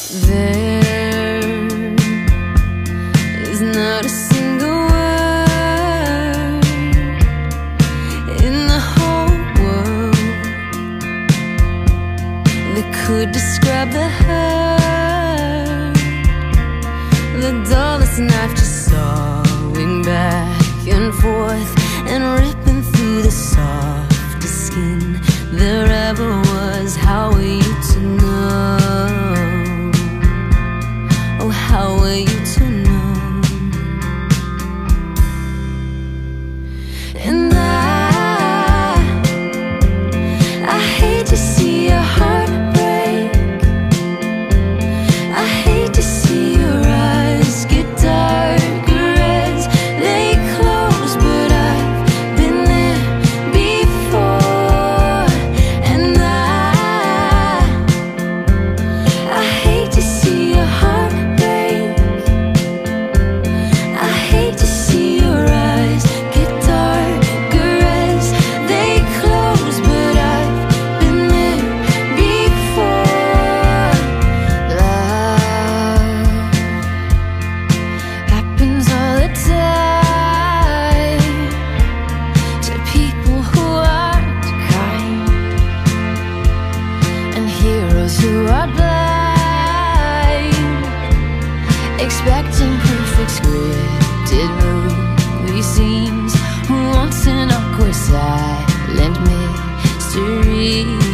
There is not a single word in the whole world that could describe the hurt. The dullest knife just sawing back and forth and ripping through the softest skin there ever was. How are you to know? Oh, how are you to know? And I hate to see your heart break. I hate to see your eyes get darker as they close, but I've been there before. And I hate to see your heart break. I hate to see your eyes get darker as they close, but I've been there before. Love happens all the time to people who aren't kind, and heroes who are blind, expecting perfect scripted movie scenes. Once an awkward silent mystery.